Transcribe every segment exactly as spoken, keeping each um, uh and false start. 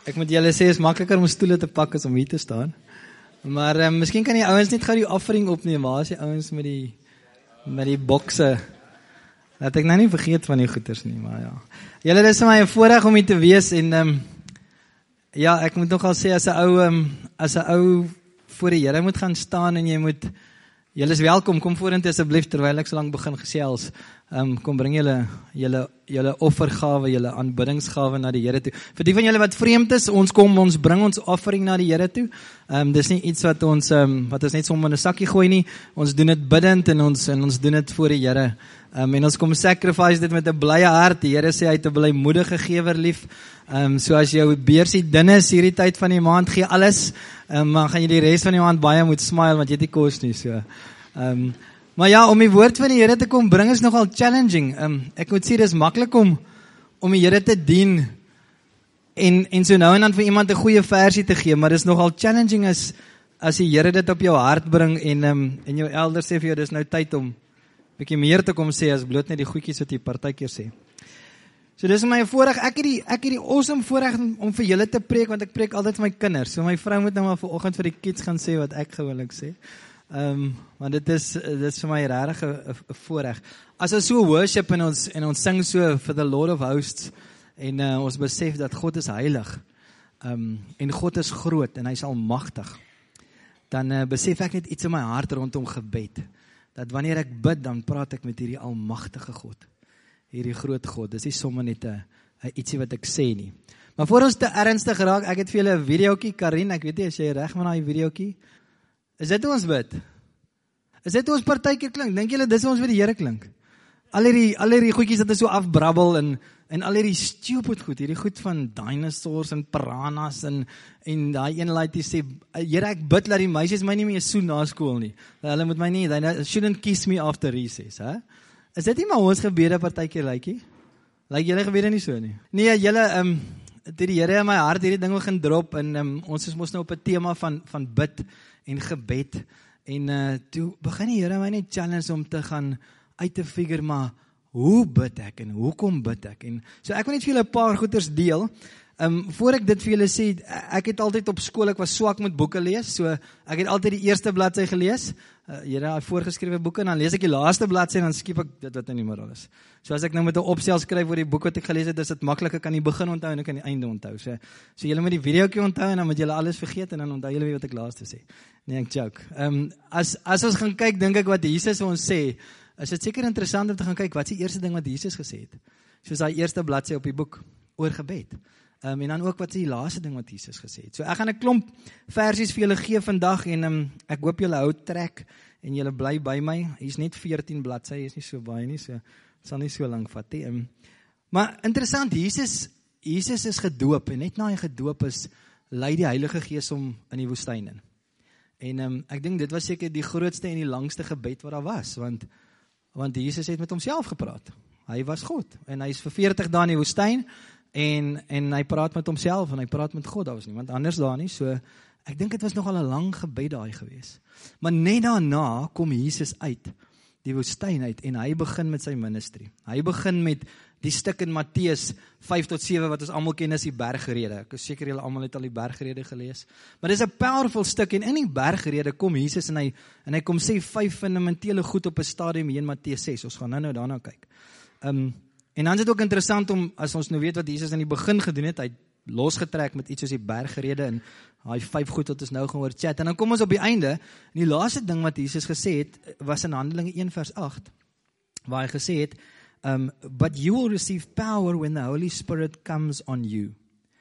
Ek moet julle sê, is makliker om stoele te pak as om hier te staan. Maar um, miskien kan die ouens net gou die offering opneem. Waar is die ouens met die met die bokse? Dat ek nou nie vergeet van die goeders nie, maar ja. Julle, dis vir my 'n voorreg om hier te wees en um, ja, ek moet nogal sê as 'n ou um, as 'n ou voor die Here moet gaan staan en jy moet julle is welkom, kom vorentoe asseblief terwyl ek so lank begin gesels. Um, kom bring julle julle julle offergawe, julle aanbiddingsgawe na die Here toe. Vir die van julle wat vreemd is, ons kom ons bring ons offering na die Here toe. Um, dis nie iets wat ons um, wat ons net sommer in 'n sakkie gooi nie. Ons doen dit bidend en ons en ons doen dit voor die Here. Um, en ons kom sacrifice dit met 'n blye hart. Die Here sê hy het 'n blymoedige gewer lief. Um, so as jou beursie dun is hierdie tyd van die maand, gee alles. Um, dan gaan jy die res van die maand baie moet smile want jy het nie kos nie so. Um, Maar ja, om die woord van die Here te kom bring is nogal challenging. Um, ek moet sê, dis maklik om, om die Here te dien en, en so nou en dan vir iemand 'n goeie versie te gee, maar dis nogal challenging as, as die Here dit op jou hart bring en, um, en jou elders sê vir jou, dis nou tyd om bietjie meer te kom sê as bloot net die goedjies wat jy partykeer sê. So dis my voorreg, ek het die, ek het die awesome voorreg om, om vir julle te preek, want ek preek altyd vir my kinders, so my vrou moet nou maar vanoggend vir die kids gaan sê wat ek gewoonlik sê. Um, want dit is, dit is vir my regtig 'n voorreg. As ons so worship en ons, en ons sing so for the Lord of Hosts, en uh, ons besef dat God is heilig, um, en God is groot, en hy is almagtig, dan uh, besef ek net iets in my hart rondom gebed, dat wanneer ek bid, dan praat ek met hierdie almagtige God, hierdie groot God, dis nie sommer net 'n ietsie wat ek sê nie. Maar voor ons te ernstig raak, ek het vir julle 'n videoetjie, Karin, ek weet nie, as jy reg met daai videoetjie, is dit hoe ons bid? Is dit hoe ons partykeer klink? Dink julle dis hoe ons vir die Here klink? Al hierdie al hierdie goedjies wat is so afbrabbel en en al hierdie stupid goed, hierdie goed van dinosaurs en piranhas en en daai een laaitjie sê, Here, ek bid dat die meisies my nie meer soen na skool nie. Hulle moet my nie, they shouldn't kiss me after recess, hè? Is dit nie maar ons gebede partykeer lykie? Lyk julle gebede nie so nie? Nee, julle ehm um, dit die Here in my hart hierdie ding begin drop en um, ons is mos nou op 'n tema van van bid en gebed en uh, toe begin die Here my net challenge om te gaan uit te figure maar hoe bid ek en hoekom bid ek en so ek wil net vir julle 'n paar goeters deel. Um, voor ek dit vir julle sê, ek het altyd op skool, ek was swak met boeke lees, so ek het altyd die eerste bladsy gelees, uh, jy daai voorgeskrewe boeke, en dan lees ek die laaste bladsy en dan skiep ek dit wat in die middel is. So as ek nou met 'n opstel skryf oor die boek wat ek gelees het, is dit maklik, ek kan die begin onthou en ek kan die einde onthou. So, so julle moet die videoetjie onthou en dan moet julle alles vergeet en dan onthou julle wat ek laaste sê. Nee, ek joke. Um, as, as ons gaan kyk, dink ek wat Jesus vir ons sê, is dit seker interessant om te gaan kyk, wat is die eerste ding wat Jesus gesê het? Soos daai eerste bladsy op die boek, oor gebed. Um, en dan ook wat is die laaste ding wat Jesus gesê het. So ek gaan 'n klomp versies vir julle gee vandag en um, ek hoop julle hou trek en julle bly by my. Hier's net veertien bladsye, is nie so baie nie, so dit sal nie so lank vat nie. Um, maar interessant, Jesus Jesus is gedoop en net na hy gedoop is, lei die Heilige Gees hom in die woestyn in. En um, ek dink dit was seker die grootste en die langste gebed wat daar was, want want Jesus het met homself gepraat. Hy was God en hy is vir veertig dae in die woestyn. En, en hy praat met homself en hy praat met God, daar was niemand anders daar nie, so ek dink dit was nogal 'n lang gebed daai gewees. Maar net daarna kom Jesus uit, die woestyn uit, en hy begin met sy ministry. Hy begin met die stuk in Matteus vyf tot sewe, wat ons almal ken as die bergrede. Ek is seker julle almal het al die bergrede gelees. Maar dis 'n powerful stuk, en in die bergrede kom Jesus en hy, en hy kom sê vyf fundamentele goed op 'n stadium hier in Matteus ses, ons gaan nou nou daarna kyk. Um, En dan is dit ook interessant om, as ons nou weet wat Jesus in die begin gedoen het, hy het losgetrek met iets soos die bergrede en hy vyf goed wat ons nou gaan hoor chat. En dan kom ons op die einde, en die laaste ding wat Jesus gesê het, was in Handelinge een vers agt, waar hy gesê het, um, but you will receive power when the Holy Spirit comes on you,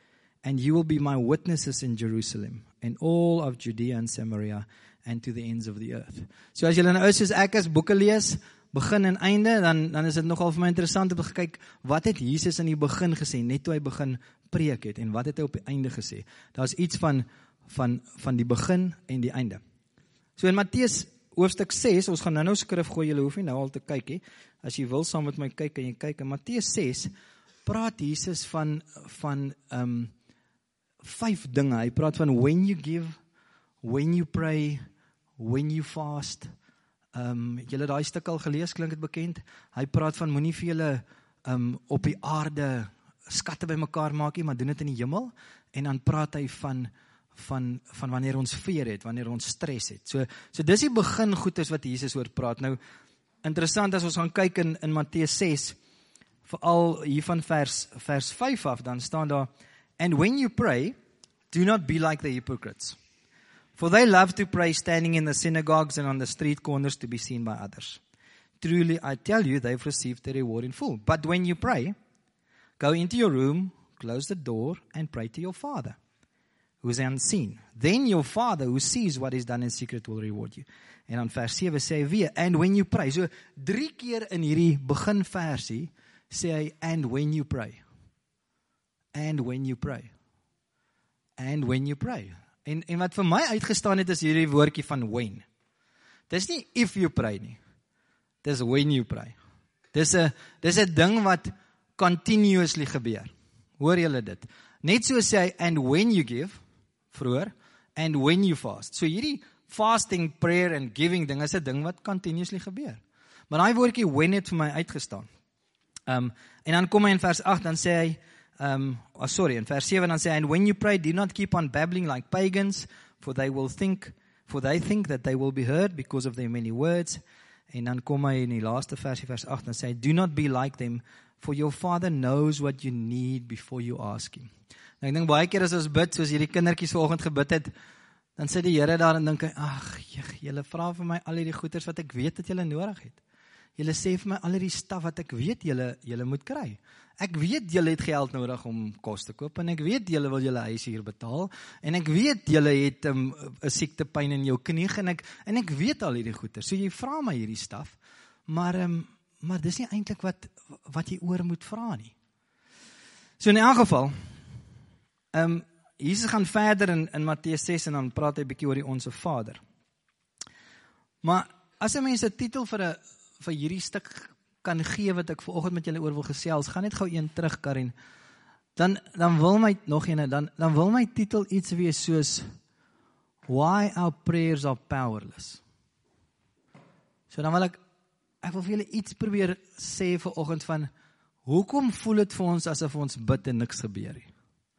and you will be my witnesses in Jerusalem, and all of Judea and Samaria, and to the ends of the earth. So as julle nou is soos ek as boeke lees, begin en einde, dan, dan is dit nogal vir my interessant om te kyk, wat het Jesus in die begin gesê, net toe hy begin preek het, en wat het hy op die einde gesê? Daar is iets van, van, van die begin en die einde. So in Matteus hoofstuk ses, ons gaan nou nou skrif gooi, julle hoef nie nou al te kyk, he. As jy wil saam met my kyk, en jy kyk, in Matteus ses, praat Jesus van, van um, vyf dinge, hy praat van when you give, when you pray, when you fast. Um, julle daai stuk al gelees, klink het bekend. Hy praat van moenie vir julle um, op die aarde skatte bymekaar maak nie, maar doen dit in die hemel. En dan praat hy van van van wanneer ons veer het, wanneer ons stres het. So so dis die begin goeders wat Jesus oor praat. Nou interessant as ons gaan kyk in in Matteus ses, veral hier van vers vers vyf af, dan staan daar, and when you pray, do not be like the hypocrites, for they love to pray standing in the synagogues and on the street corners to be seen by others. Truly, I tell you, they've received their reward in full. But when you pray, go into your room, close the door, and pray to your Father, who is unseen. Then your Father, who sees what is done in secret, will reward you. En dan vers sewe sê hy weer, and when you pray. So drie keer in hierdie begin versie sê hy, and when you pray. And when you pray. And when you pray. En, en wat vir my uitgestaan het, is hierdie woordjie van when. Dis nie if you pray nie. Dis when you pray. Dis 'n dis 'n ding wat continuously gebeur. Hoor julle dit? Net so sê hy, and when you give, vroeër, and when you fast. So hierdie fasting, prayer and giving ding is 'n ding wat continuously gebeur. Maar daai woordjie when het vir my uitgestaan. Um, en dan kom hy in vers agt, dan sê hy, um, oh sorry, in vers sewe dan sê hy, and when you pray, do not keep on babbling like pagans, for they will think, for they think that they will be heard because of their many words. En dan kom hy in die laaste versie, vers agt, dan sê hy, do not be like them, for your Father knows what you need before you ask him. Nou, ek dink baie keer as ons bid, soos hierdie kindertjies vanoggend gebid het, dan sê die Here daar en dink hy, ag, julle vra vir my al hierdie goeders wat ek weet dat julle nodig het. Julle sê vir my al hierdie staf wat ek weet julle julle moet kry. Ek weet julle het geld nodig om kos te koop, en ek weet julle wil julle huis hier betaal, en ek weet julle het 'n um, siektepyn in jou knie, en ek en ek weet al hierdie goeders. So jy vra my hierdie staf, maar um, maar dis nie eintlik wat wat jy oor moet vra nie. So in elk geval, um, Jesus gaan verder in, in Matteus ses en dan praat hy 'n bietjie oor die Onse Vader. Maar as 'n mens 'n titel vir 'n vir hierdie stuk kan gee wat ek vanoggend met julle oor wil gesels, gaan net gou een terug, Karin. Dan dan wil my nog een dan dan wil my titel iets wees soos Why our prayers are powerless. So dan wil ek ek wil vir julle iets probeer sê vanoggend van hoekom voel dit vir ons asof ons bid en niks gebeur nie?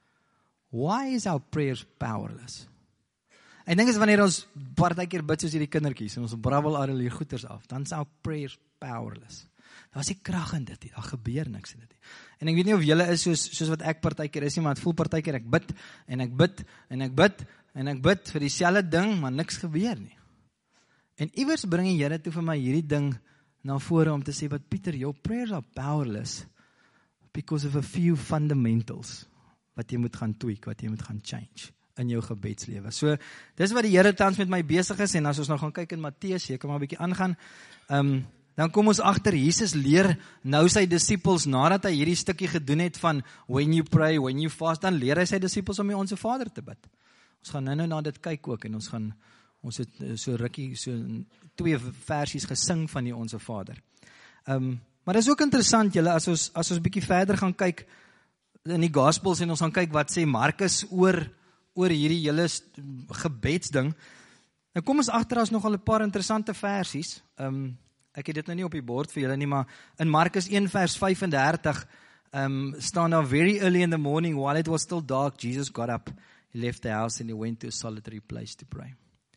Why is our prayers powerless? Ek dink is wanneer ons partykeer bid soos hierdie kindertjies en ons brabbel al hierdie goeters af, dan is our prayers powerless. Daar is nie krag in dit nie, daar gebeur niks in dit nie. En ek weet nie of julle is soos soos wat ek partykeer is nie, maar het voel partykeer ek bid en ek bid en ek bid en ek bid vir dieselfde ding, maar niks gebeur nie. En iewers bring die Here toe vir my hierdie ding na vore om te sê, but Pieter, your prayers are powerless because of a few fundamentals wat jy moet gaan tweak, wat jy moet gaan change in jou gebedslewe. So, dis wat die Here tans met my besig is, en as ons nou gaan kyk in Matteus, jy kan maar 'n bietjie aangaan, um, dan kom ons agter, Jesus leer nou sy disippels, nadat hy hierdie stukkie gedoen het van, when you pray, when you fast, dan leer hy sy disippels om die Onse Vader te bid. Ons gaan nou nou na dit kyk ook, en ons gaan, ons het so rukkie, so twee versies gesing van die Onse Vader. Um, maar dit is ook interessant, julle, as ons, as ons bietjie verder gaan kyk, in die Gospels, en ons gaan kyk wat sê Markus oor, oor hierdie hele gebedsding, nou kom ons agter, as nogal 'n paar interessante versies, um, ek het dit nou nie op die bord vir julle nie, maar in Markus een vers vyf en dertig, um, staan daar, very early in the morning, while it was still dark, Jesus got up, he left the house and he went to a solitary place to pray.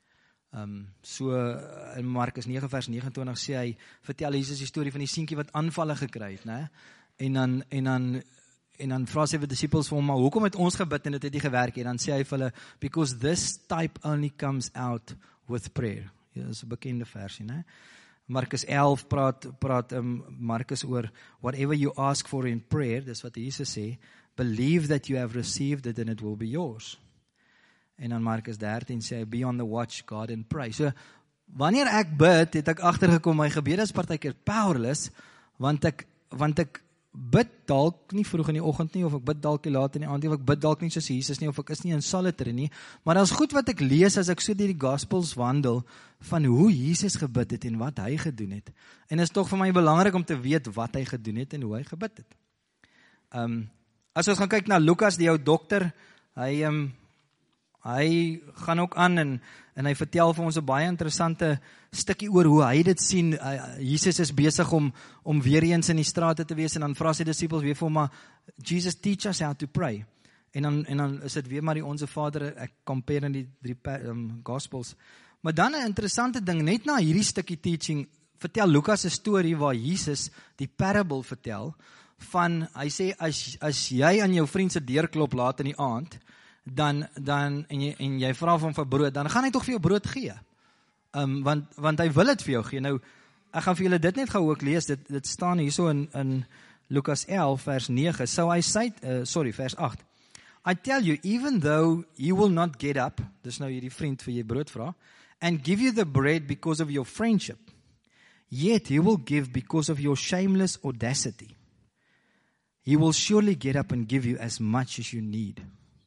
Um, so in Markus nege vers vyf nege sê hy, vertel Jesus die storie van die seentjie wat aanvalle gekry het, né? En dan, en dan, en dan vra sy vir disciples vir hom, maar hoekom het ons gebid en dit het nie gewerk nie? Dan sê hy vir hulle, because this type only comes out with prayer. Ja, dit is 'n bekende versie, né? Markus elf praat, praat um, Markus oor, whatever you ask for in prayer, dis wat Jesus sê, believe that you have received it and it will be yours. En dan Markus dertien sê, be on the watch, God, and pray. So, wanneer ek bid, het ek agtergekom, my gebede is partykeer powerless, want ek, want ek bid dalk nie vroeg in die oggend nie, of ek bid dalk laat in die aand nie, of ek bid dalk nie soos Jesus nie, of ek is nie in solitary nie, maar dat is goed wat ek lees as ek so deur die Gospels wandel, van hoe Jesus gebid het en wat hy gedoen het. En is toch vir my belangrik om te weet wat hy gedoen het en hoe hy gebid het. Um, as ons gaan kyk na Lukas, die ou dokter, hy, um, hy gaan ook aan en, en hy vertel vir ons 'n baie interessante stukkie oor hoe hy dit sien. Uh, Jesus is besig om, om weer eens in die strate te wees en dan vra sy disippels weer vir hom, maar Jesus, teach us how to pray. En dan, en dan is dit weer maar die Onse Vader, ek compare in die drie um, Gospels. Maar dan 'n interessante ding, net na hierdie stukkie teaching, vertel Lukas 'n storie waar Jesus die parable vertel, van, hy sê, as, as jy aan jou vriend se deur klop laat in die aand, dan, dan en, jy, en jy vra vir hom vir brood, dan gaan hy tog vir jou brood gee. Um, want, want hy wil dit vir jou gee. Nou, ek gaan vir julle dit net gou ook lees, dit, dit staan hierso in, in Lukas elf vers nege, so I say, uh, sorry, vers agt, I tell you, even though you will not get up, dis nou hierdie vriend vir jy brood vra, and give you the bread because of your friendship, yet he will give because of your shameless audacity. He will surely get up and give you as much as you need.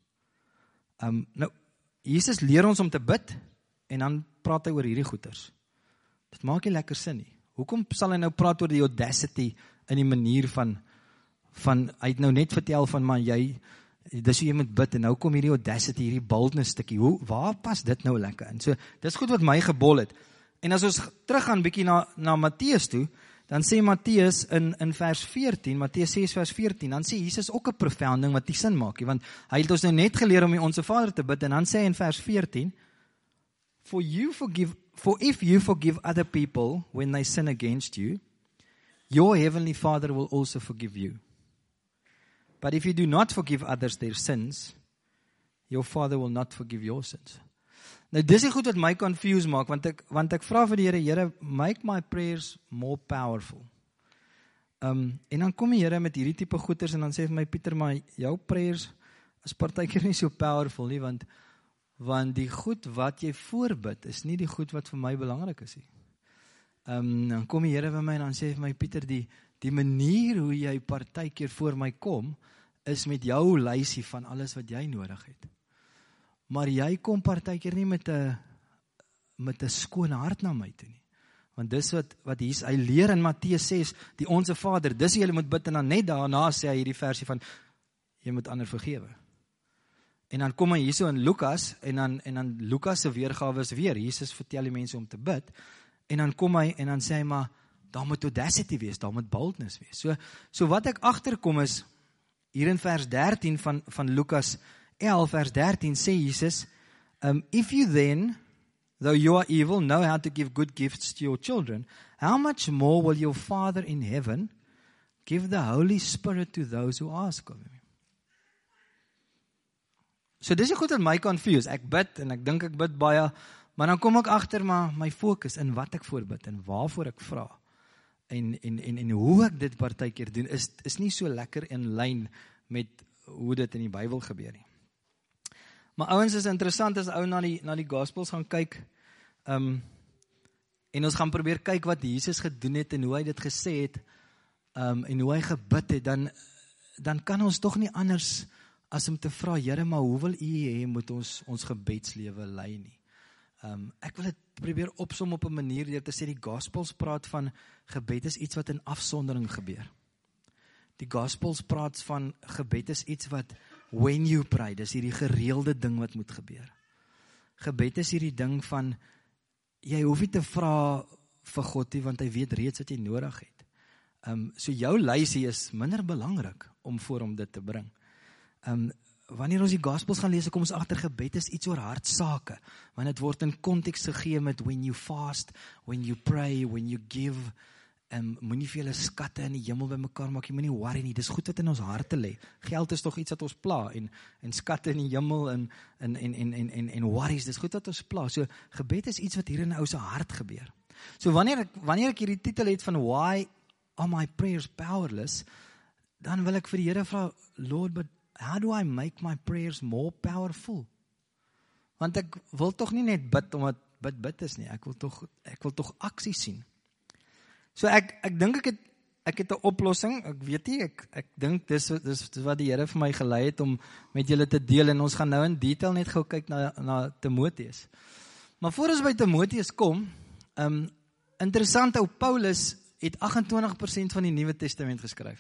Um, nou, Jesus leer ons om te bid, en dan praat hy oor hierdie goeters. Dit maak nie lekker sin nie. Hoekom sal hy nou praat oor die audacity in die manier van, van hy het nou net vertel van, maar jy, dis hoe jy moet bid, en nou kom hierdie audacity, hierdie boldness stukkie, hoe, waar pas dit nou lekker in? So, dis goed wat my gebol het. En as ons teruggaan bykie na, na Matteus toe, dan sê Matteus in, in vers veertien, Matteus ses vers veertien, dan sê Jesus ook 'n profound ding wat nie sin maak nie, want hy het ons nou net geleer om die Onse Vader te bid, en dan sê hy in vers veertien, For you forgive, for if you forgive other people when they sin against you, your heavenly Father will also forgive you. But if you do not forgive others their sins, your Father will not forgive your sins. Nou dis die goed wat my confuse maak, want ek, want ek vra vir die Here, Here, make my prayers more powerful. Um, en dan kom die Here met hierdie tipe goeders, en dan sê vir my, Pieter, maar jou prayers is partykeer nie so powerful nie, want, want die goed wat jy voorbid, is nie die goed wat vir my belangrik is nie. Um, dan kom die Here by my, en dan sê vir my, Pieter, die, die manier hoe jy partykeer voor my kom, is met jou lysie van alles wat jy nodig het. Maar jy kom partykeer nie met 'n met 'n skoon hart na my toe nie. Want dis wat wat hier hy leer in Matteus ses, die Onse Vader, dis hoe jy moet bid, en dan net daarna sê hy hierdie versie van jy moet ander vergewe. En dan kom hy hierso in Lukas, en dan en dan Lukas se weergawe is weer, Jesus vertel die mense om te bid, en dan kom hy en dan sê hy maar daar moet audacity wees, daar moet boldness wees. So so wat ek agterkom is hier in vers dertien van van Lukas elf vers dertien sê Jesus, um, if you then, though you are evil, know how to give good gifts to your children, how much more will your Father in heaven give the Holy Spirit to those who ask of him? So dis is goed wat my confuse, ek bid en ek dink ek bid baie, maar dan kom ek agter maar my fokus in wat ek voorbid en waarvoor ek vra. En, en, en, en hoe ek dit partykeer doen, is, is nie so lekker in lyn met hoe dit in die Bybel gebeur nie. Maar ouens, is interessant as ou na die, na die Gospels gaan kyk, um, en ons gaan probeer kyk wat Jesus gedoen het en hoe hy dit gesê het, um, en hoe hy gebid het, dan, dan kan ons toch nie anders as om te vra, Here, maar hoe wil u hê moet ons ons gebedslewe lei nie? Um, ek wil dit probeer opsom op 'n manier deur te sê die Gospels praat van gebed is iets wat in afsondering gebeur. Die Gospels praat van gebed is iets wat when you pray, dis hierdie gereelde ding wat moet gebeur. Gebed is hierdie ding van jy hoef nie te vra vir God nie, want hy weet reeds wat jy nodig het. Um, so jou lysie is minder belangrik om voor hom dit te bring. Um, wanneer ons die Gospels gaan lees, kom ons agter gebed is iets oor hartsake, want het word in konteks gegee met when you fast, when you pray, when you give, um, moenie vir julle skatte in die hemel by mekaar maak, jy moenie worry nie, dis goed wat in ons harte lê. Geld is toch iets wat ons pla, en, en skatte in die hemel, en, en, en, en, en, en, en worries, dis goed wat ons pla. So gebed is iets wat hier in ou se hart gebeur. So wanneer ek, wanneer ek hierdie titel het van why are my prayers powerless, dan wil ek vir die Here vra, Lord, but how do I make my prayers more powerful? Want ek wil toch nie net bid, omdat bid bid is nie, ek wil toch, ek wil toch aksie sien. So ek, ek dink ek het, ek het 'n oplossing, ek weet nie, ek, ek dink dis, dis, dis wat die Here vir my gelei het om met julle te deel, en ons gaan nou in detail net gou kyk na, na Timoteus. Maar voor ons by Timoteus kom, um, interessant, ou Paulus het agt en twintig persent van die Nuwe Testament geskryf.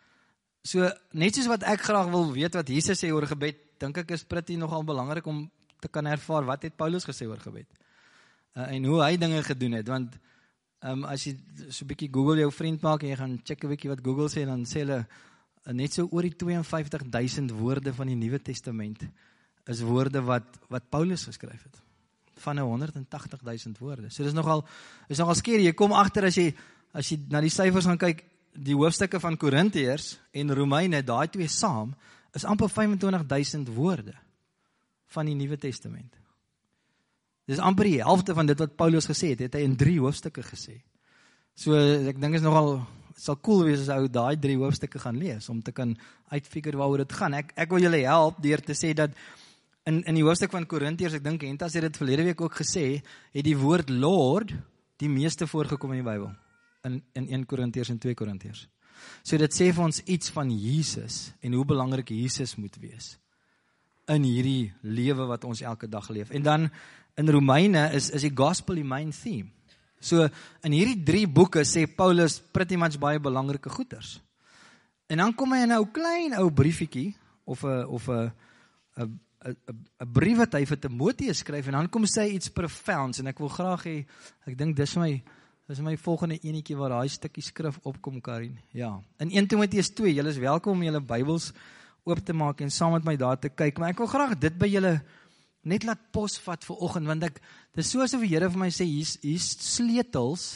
So, net soos wat ek graag wil weet wat Jesus sê oor gebed, dink ek is pretty nogal belangrik om te kan ervaar wat het Paulus gesê oor gebed. Uh, en hoe hy dinge gedoen het, want um, as jy so 'n bietjie Google jou vriend maak en jy gaan check 'n bietjie wat Google sê, dan sê hulle uh, net so oor die twee en vyftig duisend woorde van die Nuwe Testament is woorde wat wat Paulus geskryf het. Van nou honderd en tagtig duisend woorde. So dis nogal is nogal skeer. Jy kom agter as jy as jy na die syfers gaan kyk, die hoofstukke van Korintiërs en Romeine, daai twee saam, is amper vyf en twintig duisend woorde van die Nuwe Testament. Dis amper die helfte van dit wat Paulus gesê het, het hy in drie hoofstukke gesê. So ek dink is nogal, het sal cool wees as ou daai drie hoofstukke gaan lees, om te kan uitfigure waaroor dit gaan. Ek, ek wil julle help deur te sê dat in, in die hoofstuk van Korintiërs, ek dink Hentas het dit verlede week ook gesê, het die woord Lord die meeste voorgekom in die Bybel. In, in een Korintiërs en twee Korintiërs. So dit sê vir ons iets van Jesus en hoe belangrik Jesus moet wees in hierdie lewe wat ons elke dag leef. En dan in Romeine is, is die gospel die main theme. So in hierdie drie boeke sê Paulus pretty much baie belangrike goeders. En dan kom hy in 'n ou klein ou briefietjie of 'n of 'n 'n 'n brief wat hy vir Timoteus skryf en dan kom sy iets profounds en ek wil graag hê, ek dink dis my Dis my volgende enetjie waar daai stukkie skrif opkom, Karin. Ja. In een Timoteus twee, julle is welkom om julle Bybels oop te maak en saam met my daar te kyk, maar ek wil graag dit by julle net laat posvat vir oggend, want ek, dis so asof die Here vir my sê, hier's hier's sleutels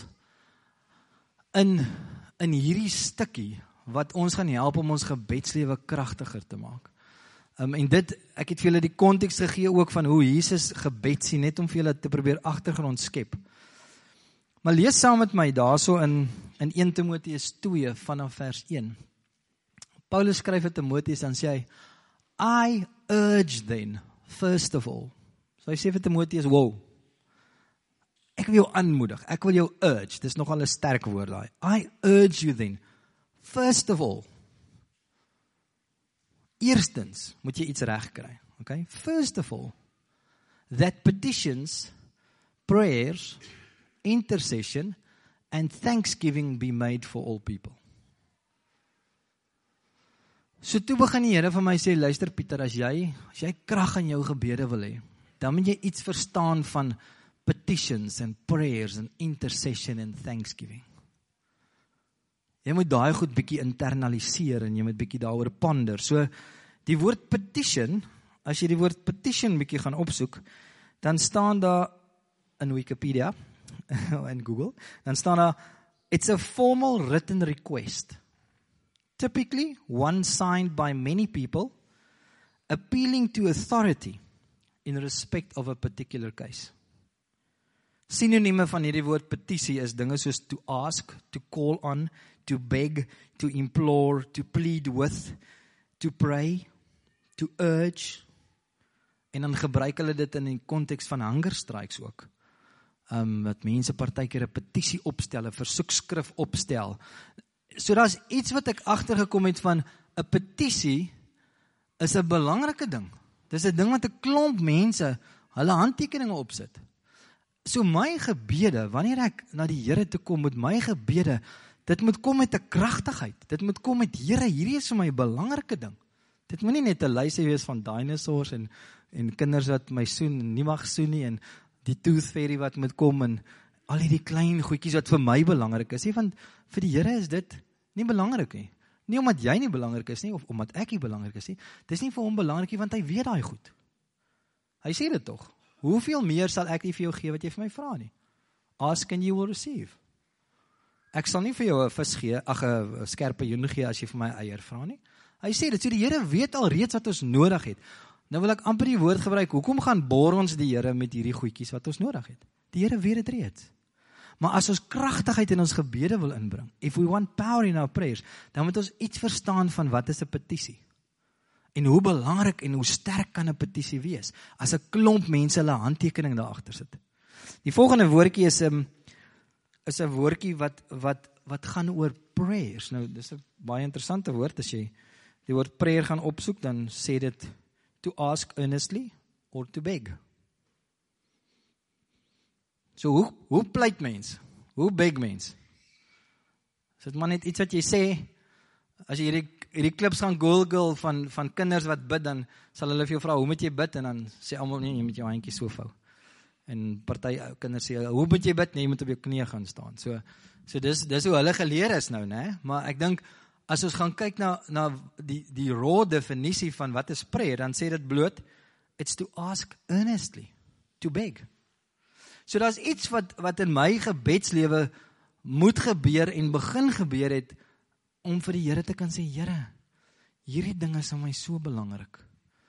in in hierdie stukkie wat ons gaan help om ons gebedslewe kragtiger te maak. Um, en dit, ek het vir julle die konteks gegee ook van hoe Jesus gebed sien, net om vir julle te probeer agtergrond skep. Maar lees saam met my daarso in in een Timoteus twee vanaf vers een. Paulus skryf vir Timoteus en sê hy, I urge then, first of all. So hy sê vir Timoteus, wow, ek wil jou aanmoedig, ek wil jou urge, dis nogal 'n sterk woord daai. I urge you then, first of all. Eerstens moet jy iets reg kry, okay? First of all, that petitions, prayers, intercession and thanksgiving be made for all people. So toe begin die Here vir my sê, luister Pieter, as jy, as jy krag in jou gebede wil hê, dan moet jy iets verstaan van petitions and prayers and intercession and thanksgiving. Jy moet daai goed bietjie internaliseer en jy moet bietjie daaroor ponder. So die woord petition, as jy die woord petition bietjie gaan opsoek, dan staan daar in Wikipedia in Google, dan staan daar, it's a formal written request, typically one signed by many people, appealing to authority in respect of a particular case. Synonieme van hierdie woord petisie is dinge soos to ask, to call on, to beg, to implore, to plead with, to pray, to urge, en dan gebruik hulle dit in die konteks van hunger strikes ook. Um, wat mense partykeer 'n petisie opstel, 'n versoekskrif opstel. So daar's iets wat ek agtergekom het van 'n petisie is 'n belangrike ding. Dis 'n ding wat 'n klomp mense hulle handtekeninge opsit. So my gebede, wanneer ek na die Here toe kom met my gebede, dit moet kom met 'n kragtigheid. Dit moet kom met Here, hierdie is vir my 'n belangrike ding. Dit moenie net 'n lysie wees van dinosaurs en en kinders wat my soen en nie mag soen nie en die tooth fairy wat moet kom en al die klein goedjies wat vir my belangrik is. Nie, want vir die Here is dit nie belangrik nie. Nie omdat jy nie belangrik is nie, of omdat ek nie belangrik is nie. Dis nie vir hom belangrik nie, want hy weet daai goed. Hy sê dit tog. Hoeveel meer sal ek nie vir jou gee wat jy vir my vra nie? Ask and you will receive. Ek sal nie vir jou 'n vis gee, ag 'n skerpioen gee as jy vir my eier vra nie. Hy sê dit, so die Here weet al reeds wat ons nodig het. Nou wil ek amper die woord gebruik, hoekom gaan boor ons die Here met hierdie goedjies wat ons nodig het? Die Here weet dit reeds. Maar as ons kragtigheid in ons gebede wil inbring, if we want power in our prayers, dan moet ons iets verstaan van wat is 'n petisie. En hoe belangrik en hoe sterk kan 'n petisie wees, as 'n klomp mense hulle handtekening daar agter sit. Die volgende woordjie is 'n um, is 'n woordjie wat, wat, wat gaan oor prayers. Nou, dis 'n baie interessante woord, as jy die woord prayer gaan opsoek, dan sê dit to ask earnestly or to beg. So, hoe, hoe pleit mens? Hoe beg mens? Is dit maar net iets wat jy sê, As jy hierdie, hierdie klips gaan Google van, van kinders wat bid, dan sal hulle vir jou vra, hoe moet jy bid? En dan sê almal, nee, jy moet jou handjie so vou. En party kinders sê, hoe moet jy bid? Nee, jy moet op jou knieë gaan staan. So, so dis, dis hoe hulle geleer is nou, né? Maar ek dink, as ons gaan kyk na, na die, die raw definisie van wat is prayer, dan sê dit bloot, it's to ask earnestly, to beg. So daar's iets wat, wat in my gebedslewe moet gebeur en begin gebeur het, om vir die Here te kan sê, Here, hierdie ding is aan my so belangrik.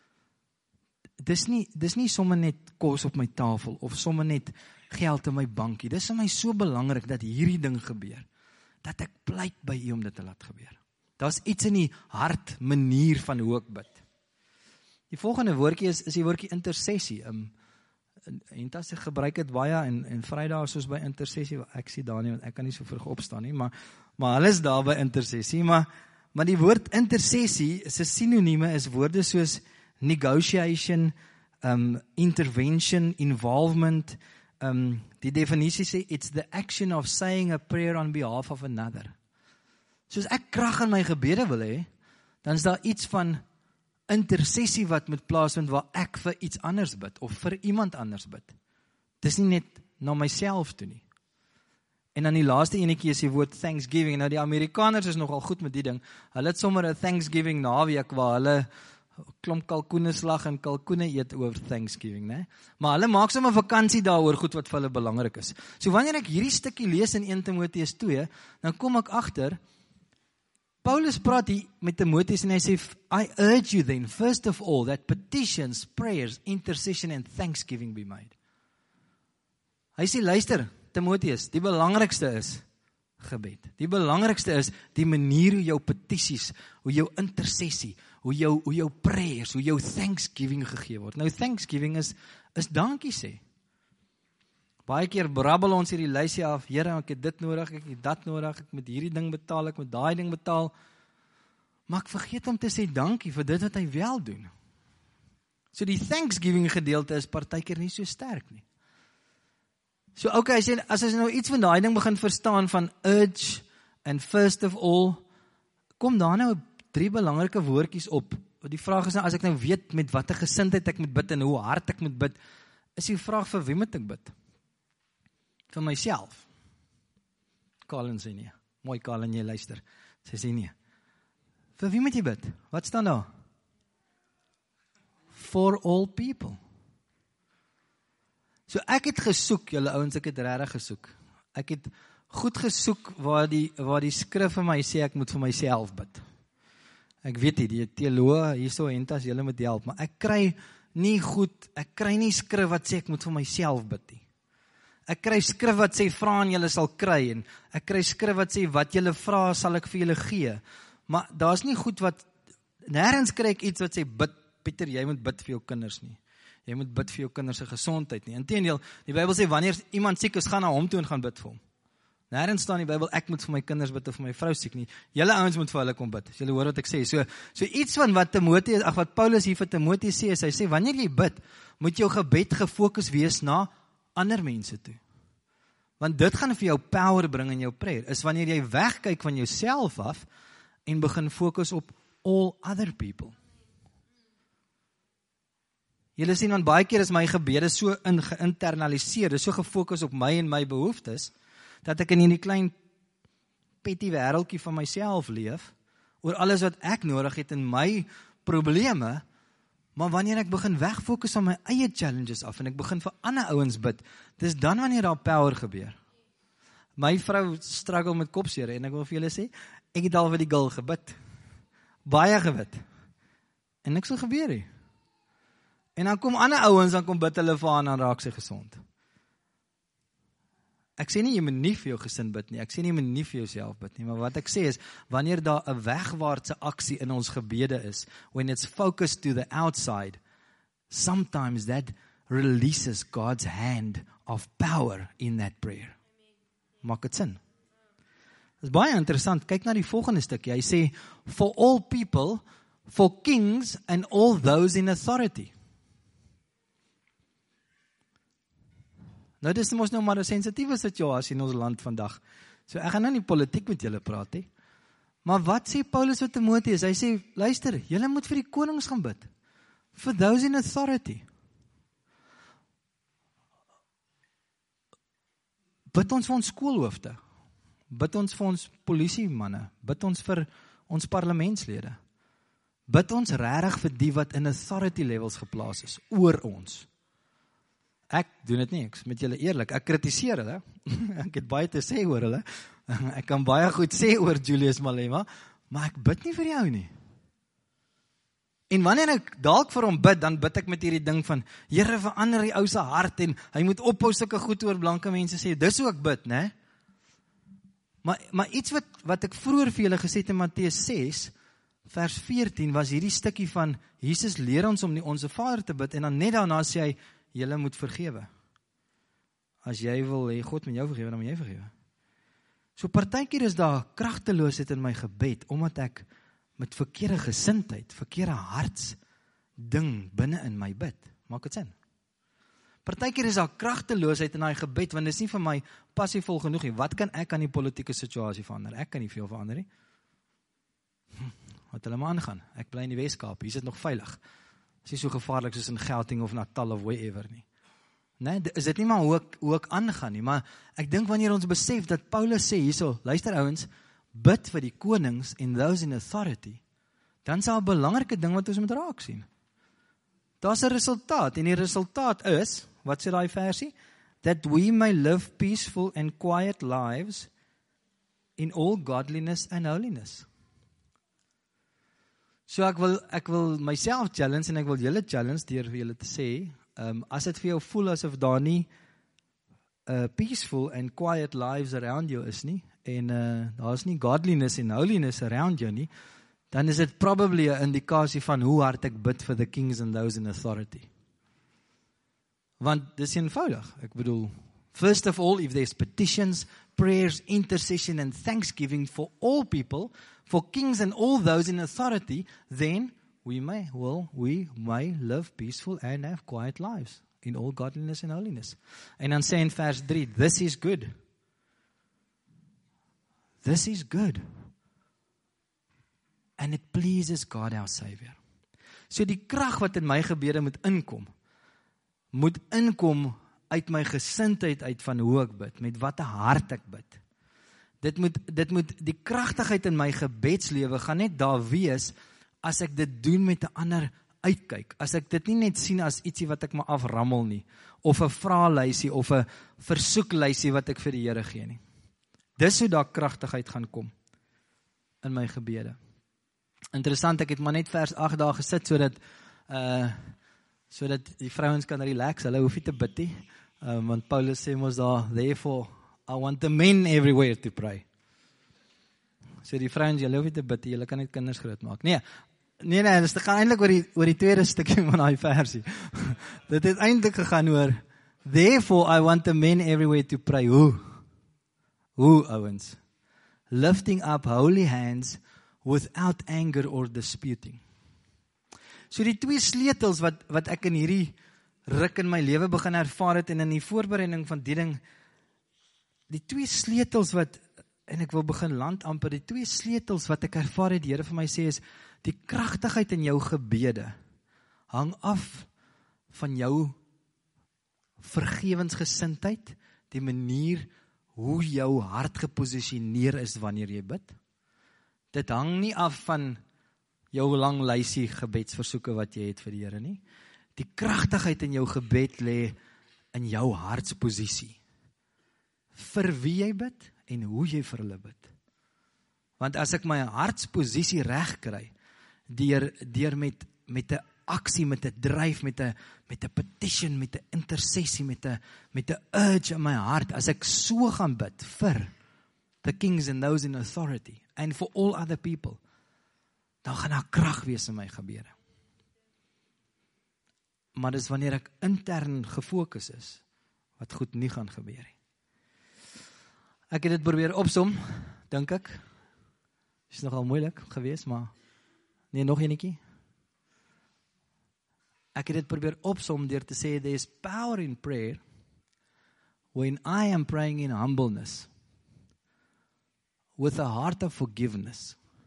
Dis nie, dis nie sommer net kos op my tafel, of sommer net geld in my bankie. Dis aan my so belangrik, dat hierdie ding gebeur, dat ek pleit by U om dit te laat gebeur. Daar's iets in die hart, manier van hoe ek bid. Die volgende woordjie is, is die woordjie intersessie. Um, en as ek gebruik het baie, en, en Vrydag soos by intersessie, ek sê daar nie, want ek kan nie so vroeg opstaan nie, maar, maar hulle is daar by intersessie, maar, maar die woord intersessie, sy sinonieme is woorde soos negotiation, um, intervention, involvement, um, die definisie sê, it's the action of saying a prayer on behalf of another. Soos ek krag in my gebede wil hê, dan is daar iets van intersessie wat moet plaasvind waar ek vir iets anders bid, of vir iemand anders bid. Dis nie net na myself toe nie. En dan die laaste enetjie is die woord Thanksgiving. Nou die Amerikaners is nogal goed met die ding. Hulle het sommer 'n Thanksgiving naweek waar hulle klomp kalkoene slag en kalkoene eet oor Thanksgiving, né? Maar hulle maak sommer vakansie daaroor goed wat vir hulle belangrik is. So wanneer ek hierdie stukkie lees in Eerste Timoteus twee, dan kom ek agter, Paulus praat hier met Timoteus en hy sê, I urge you then, first of all, that petitions, prayers, intercession and thanksgiving be made. Hy sê, luister, Timoteus, die belangrikste is gebed. Die belangrikste is die manier hoe jou petisies, hoe jou intersessie, hoe jou, hoe jou prayers, hoe jou thanksgiving gegee word. Nou, thanksgiving is, is dankie sê. Baie keer brabbel ons hierdie lysie af, Here, ek het dit nodig, ek het dat nodig, ek moet hierdie ding betaal, ek moet daai ding betaal, maar ek vergeet om te sê dankie vir dit wat hy wel doen. So die thanksgiving gedeelte is partykeer nie so sterk nie. So ok, as, jy, as ons nou iets van daai ding begin verstaan van urge and first of all, kom daar nou drie belangrike woordjies op. Die vraag is nou, as ek nou weet met watter gesindheid ek moet bid en hoe hard ek moet bid, is die vraag vir wie moet ek bid? Vir myself. Colin sê nie. Mooi Colin, jy luister. Sy sê nie. Vir wie moet jy bid? Wat staan daar? For all people. So ek het gesoek, julle ouens, ek het regtig gesoek. Ek het goed gesoek waar die, waar die skrif vir my sê ek moet vir myself bid. Ek weet nie, die teoloë hierso hentas, julle moet help, maar ek kry nie goed, ek kry nie skrif wat sê ek moet vir myself bid nie. Ek kry skrif wat sê, vra en julle sal kry, en ek kry skrif wat sê, wat julle vra, sal ek vir julle gee. Maar daar is nie goed wat, nêrens kry ek iets wat sê, bid, Pieter, jy moet bid vir jou kinders nie. Jy moet bid vir jou kinders se gesondheid nie. Inteendeel, die Bybel sê, wanneer iemand siek is, gaan na hom toe en gaan bid vir hom. Nêrens staan in die Bybel, ek moet vir my kinders bid of vir my vrou siek nie. Julle ouens moet vir hulle kom bid. Julle hoor wat ek sê. So, so iets van wat Timoteus, ag wat Paulus hier vir Timoteus sê, is hy sê, wanneer jy bid, moet jou gebed gefokus wees na ander mense toe. Want dit gaan vir jou power bring in jou prayer, is wanneer jy wegkyk van jouself af en begin fokus op all other people. Julle sien, want baie keer is my gebede so in, geïnternaliseer, is so gefokus op my en my behoeftes, dat ek in hierdie klein petty wêreldjie van myself leef, oor alles wat ek nodig het in my probleme, maar wanneer ek begin wegfokus op my eie challenges af, en ek begin vir ander ouens bid, dis dan wanneer daar power gebeur. My vrou struggle met kopseer, en ek wil vir julle sê, ek het al vir die girl gebid, baie gebid, en niks wil gebeur nie. En dan kom ander ouens, dan kom bid hulle vir haar, en dan raak sy gesond. Ek sê nie, jy moet nie vir jou gesin bid nie, ek sê nie, jy moet nie vir jouself bid nie, maar wat ek sê is, wanneer daar 'n wegwaartse aksie in ons gebede is, when it's focused to the outside, sometimes that releases God's hand of power in that prayer. Maak dit sin? Dit is baie interessant, kyk na die volgende stukkie, hy sê, for all people, for kings and all those in authority. Nou, dit is mos nou maar 'n sensitiewe situasie in ons land vandag. So, ek gaan nou nie politiek met julle praat, he. Maar wat sê Paulus vir Timoteus? Hy sê, luister, julle moet vir die konings gaan bid. For those in authority. Bid ons vir ons skoolhoofde. Bid ons vir ons polisiemanne. Bid ons vir ons parlementslede. Bid ons regtig vir die wat in authority levels geplaas is, oor ons. Ek doen dit nie, ek is met julle eerlik, ek kritiseer hulle, ek het baie te sê oor hulle, ek kan baie goed sê oor Julius Malema, maar ek bid nie vir jou nie. En wanneer ek dalk vir hom bid, dan bid ek met hierdie ding van, Here verander die ou se hart, en hy moet ophou sulke goed oor blanke mense sê, dis hoe ek bid, né? Maar, maar iets wat, wat ek vroeër vir julle gesê het in Matteus ses, vers veertien, was hierdie stukkie van, Jesus leer ons om die Onse Vader te bid, en dan net daarna sê hy, julle moet vergewe. As jy wil hê God met jou vergewe, dan moet jy vergewe. So partykeer is daar kragteloosheid in my gebed, omdat ek met verkeerde gesindheid, verkeerde hartsding binne in my bid. Maak dit sin? Partykeer is daar kragteloosheid in daai gebed, want dit is nie vir my passievol genoeg nie. Wat kan ek aan die politieke situasie verander? Ek kan nie veel verander nie. Hm, wat hulle maar aangaan. Ek bly in die Weskaap, hier is dit nog veilig. Dit is nie so gevaarlik soos in Gauteng of Natal of wherever nie. Nee, is dit nie maar hoe ek, hoe ek aangaan nie, maar ek dink wanneer ons besef dat Paulus sê hierso, luister ouens, bid vir die konings en those in authority, dan is daar 'n belangrike ding wat ons moet raak sien. Daar's 'n resultaat, en die resultaat is, wat sê daai versie? That we may live peaceful and quiet lives in all godliness and holiness. So ek wil, ek wil myself challenge, en ek wil julle challenge, deur vir julle te sê, um, as dit vir jou voel asof daar nie uh, peaceful and quiet lives around jou is nie, en uh, daar is nie godliness en holiness around jou nie, dan is dit probably 'n indikasie van hoe hard ek bid vir the kings and those in authority. Want dis eenvoudig, ek bedoel, first of all, if there's petitions, prayers, intercession and thanksgiving for all people, for kings and all those in authority, then we may, well, we may live peaceful and have quiet lives in all godliness and holiness. En dan sê in vers drie, this is good. This is good. And it pleases God our Savior. So die krag wat in my gebede moet inkom, moet inkom uit my gesindheid uit van hoe ek bid, met wat 'n hart ek bid. Dit moet, dit moet, die kragtigheid in my gebedslewe gaan net daar wees, as ek dit doen met 'n ander uitkyk, as ek dit nie net sien as ietsie wat ek maar aframmel nie, of 'n vraelysie, of 'n versoeklysie wat ek vir die Here gee nie. Dis hoe daar kragtigheid gaan kom, in my gebede. Interessant, ek het maar net vers agt daar gesit, sodat, uh, sodat die vrouens kan relax, hulle hoef nie te bid nie, um, want Paulus sê mos daar, therefore, I want the men everywhere to pray. So die vrouens, julle hoef nie te bid nie, julle kan net kinders groot maak. Nee, nee, nee, dit gaan eintlik oor die, oor die tweede stukkie van die versie. Dit het eintlik gegaan oor, therefore, I want the men everywhere to pray. Hoe? Hoe, ouens? Lifting up holy hands, without anger or disputing. So die twee sleutels wat, wat ek in hierdie ruk in my lewe begin ervaar het, en in die voorbereiding van die ding, die twee sleutels wat, en ek wil begin land amper, die twee sleutels wat ek ervaar het, die Here vir my sê is, die kragtigheid in jou gebede, hang af van jou vergewensgesindheid, die manier hoe jou hart geposisioneer is wanneer jy bid. Dit hang nie af van jou lang lysie gebedsversoeke wat jy het vir die Here nie. Die kragtigheid in jou gebed lê in jou hartsposisie. Vir wie jy bid en hoe jy vir hulle bid. Want as ek my hartsposisie reg kry, deur, deur met, met 'n aksie, met 'n dryf, met 'n met 'n petition, met 'n intersessie, met 'n met 'n urge in my hart, as ek so gaan bid vir the kings and those in authority, and for all other people, dan gaan daar krag wees in my gebede. Maar dis wanneer ek intern gefokus is, wat goed nie gaan gebeur nie. Ek het dit probeer opsom, dink ek. Is nogal moeilik gewees, maar nee, nog enetjie. Ek het dit probeer opsom deur te sê, there is power in prayer when I am praying in humbleness, with a heart of forgiveness,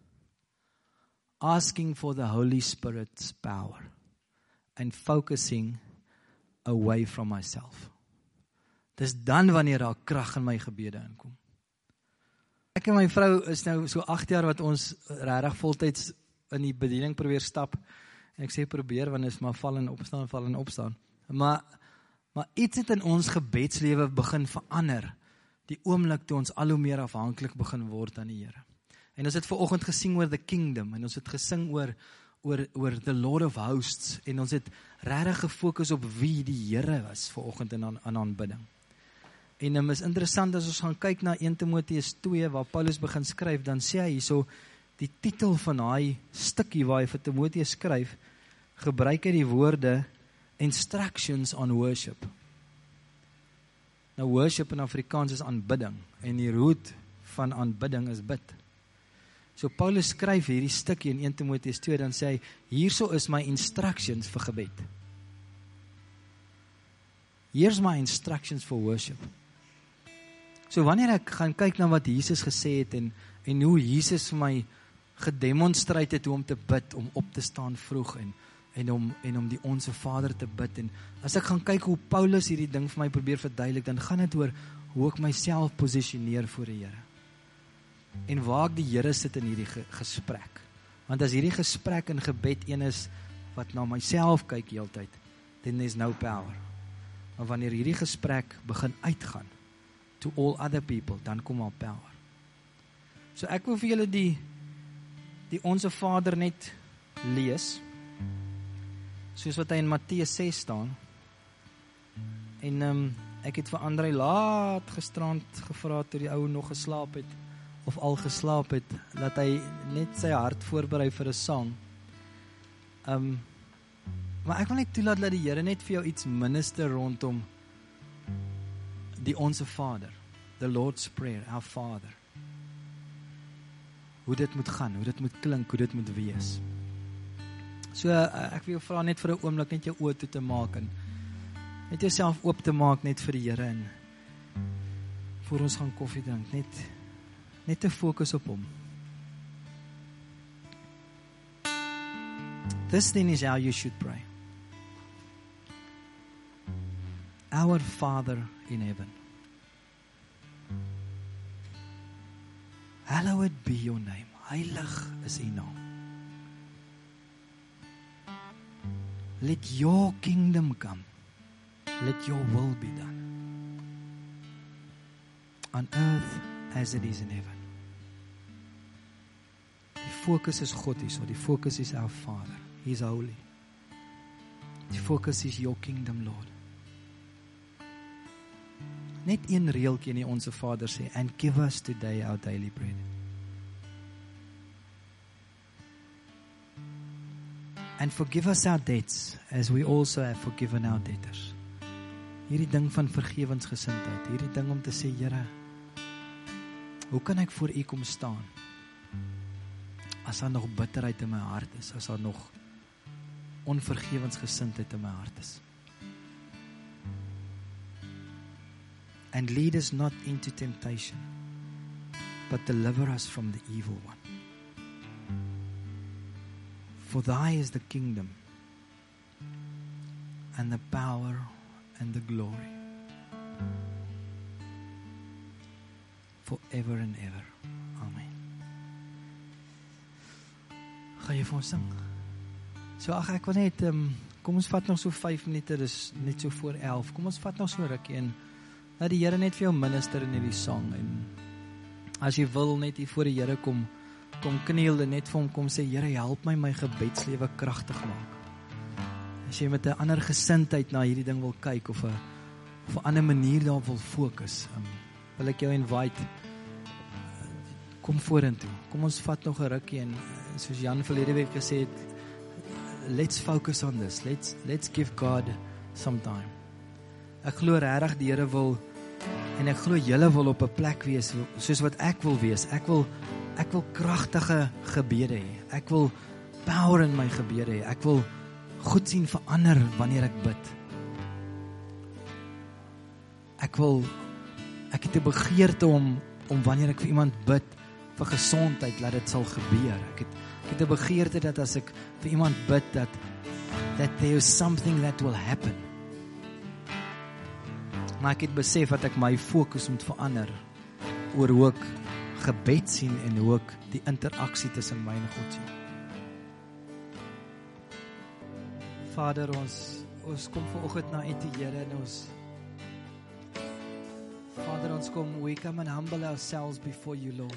asking for the Holy Spirit's power and focusing away from myself. Dis dan wanneer daar krag in my gebede inkom. Ek en my vrou is nou so agt jaar wat ons regtig voltyds in die bediening probeer stap. En ek sê probeer, want is maar val en opstaan, val en opstaan. Maar, maar iets het in ons gebedslewe begin verander, die oomblik toe ons al hoe meer afhanklik begin word aan die Here. En ons het vanoggend gesing oor the kingdom, en ons het gesing oor, oor, oor the Lord of Hosts, en ons het regtig gefokus op wie die Here was vanoggend in aan, aan aanbidding. En het is interessant as ons gaan kyk na Eerste Timoteus twee, waar Paulus begin skryf, dan sê hy hierso, die titel van daai stukkie waar hy vir Timoteus skryf, gebruik hy die woorde instructions on worship. Nou worship in Afrikaans is aanbidding, en die root van aanbidding is bid. So Paulus skryf hierdie stukkie in Eerste Timoteus twee, dan sê hy, hierso is my instructions vir gebed. Here's my instructions for worship. So wanneer ek gaan kyk na wat Jesus gesê het, en, en hoe Jesus vir my gedemonstreer het hoe om te bid, om op te staan vroeg, en, en, om, en om die Onse Vader te bid, en as ek gaan kyk hoe Paulus hierdie ding vir my probeer verduidelik, dan gaan dit oor hoe ek myself positioneer voor die Here. En waar ek die Here sit in hierdie ge gesprek. Want as hierdie gesprek in gebed een is, wat na myself kyk heeltyd, then there's no power. Maar wanneer hierdie gesprek begin uitgaan, to all other people, dan kom al power. So ek wil vir julle die, die Onse Vader net lees, soos wat hy in Matteus ses staan, en um, ek het vir André laat gisterand gevra, toe die ou nog geslaap het, of al geslaap het, dat hy net sy hart voorberei vir 'n sang. Um, maar ek wil net toelaat dat die Here net vir jou iets minister rondom die Onse Vader, the Lord's Prayer, our Father. Hoe dit moet gaan, hoe dit moet klink, hoe dit moet wees. So, uh, ek wil jou vra net vir 'n oomblik net jou oë toe te maak, en net jouself oop te maak net vir die Here, en voor ons gaan koffie drink, net net te fokus op hom. This then is how you should pray. Our Father in heaven, hallowed be your name. Heilig is u naam. Let your kingdom come. Let your will be done. On earth as it is in heaven. Die focus is God hier, so die focus is our Father. He is holy. Die focus is your kingdom, Lord. Net een reeltjie in die Onse Vader sê, and give us today our daily bread. And forgive us our debts, as we also have forgiven our debtors. Hierdie ding van vergewensgesindheid, hierdie ding om te sê, Here, hoe kan ek voor u kom staan, as daar nog bitterheid in my hart is, as daar nog onvergewensgesindheid in my hart is. And lead us not into temptation, but deliver us from the evil one. For thy is the kingdom, and the power, and the glory, forever and ever. Amen. Ga jy vir ons sing? So ag, ek wil net, um, kom ons vat nog so vyf minute, dis net so voor elf, kom ons vat nog so rukkie, en laat die Here net vir jou minister in hierdie sang, en as jy wil net hier voor die Here kom, kom kniel, en net vir hom kom sê, Here, help my my gebedslewe kragtig maak. As jy met 'n ander gesindheid na hierdie ding wil kyk, of 'n of 'n ander manier daarop wil fokus, um, wil ek jou invite, kom vorentoe, kom ons vat nog 'n rukkie, en soos Jan verlede week gesê het, let's focus on this, let's, let's give God some time. Ek glo regtig die Here wil, en ek glo julle wil op 'n plek wees, soos wat ek wil wees, ek wil, ek wil kragtige gebede hê, ek wil power in my gebede hê, ek wil goed sien verander wanneer ek bid. Ek wil, ek het 'n begeerte om, om wanneer ek vir iemand bid, vir gesondheid, laat dit sal gebeur. Ek het, ek Ek het 'n begeerte dat as ek vir iemand bid, dat that there is something that will happen. Maar ek het besef dat ek my fokus moet verander oor hoe ek gebed sien en hoe ek die interaksie tussen my en God sien. Vader, ons ons kom vanoggend na U toe, Here, en ons Vader, ons kom, we come and humble ourselves before You, Lord.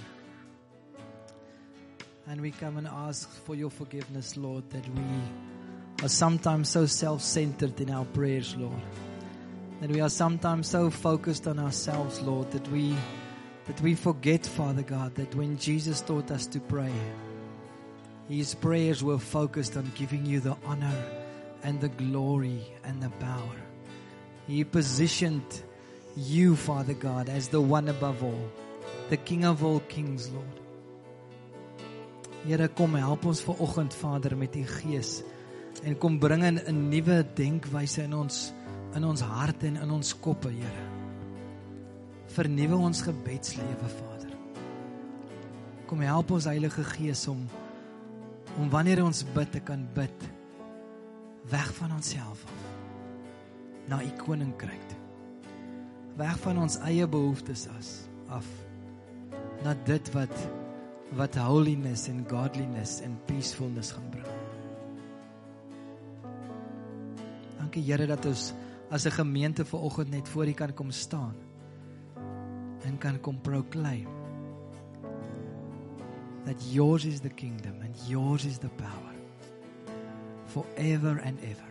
And we come and ask for Your forgiveness, Lord, that we are sometimes so self-centered in our prayers, Lord. That we are sometimes so focused on ourselves, Lord, that we that we forget, Father God, that when Jesus taught us to pray, His prayers were focused on giving You the honor and the glory and the power. He positioned You, Father God, as the one above all, the King of all kings, Lord. Here, kom help ons vanoggend, Vader, met U Gees, en kom bring 'n 'n nuwe denkwyse in ons in ons harte en in ons koppe, Here. Vernuwe ons gebedslewe, Vader. Kom help ons, Heilige Gees, om om wanneer ons bid te kan bid weg van onsself af na U koninkryk toe. Weg van ons eie behoeftes as af na dit wat wat holiness en godliness en peacefulness gaan bring. Dankie, Here, dat ons as 'n gemeente vanoggend net voor U kan kom staan en kan kom proclaim that Yours is the kingdom and Yours is the power forever and ever.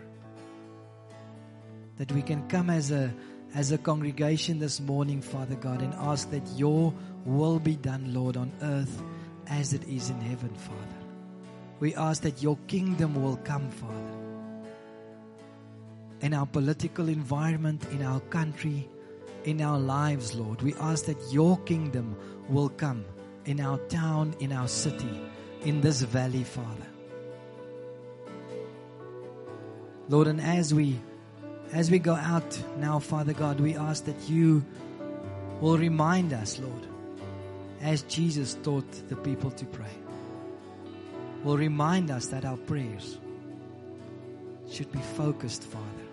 That we can come as a as a congregation this morning, Father God, and ask that Your will be done, Lord, on earth as it is in heaven, Father. We ask that Your kingdom will come, Father, in our political environment, in our country, in our lives, Lord. We ask that Your kingdom will come in our town, in our city, in this valley, Father. Lord, and as we as we go out now, Father God, we ask that You will remind us, Lord, as Jesus taught the people to pray, will remind us that our prayers should be focused, Father,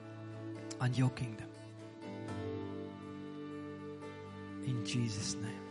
on Your kingdom. In Jesus' name.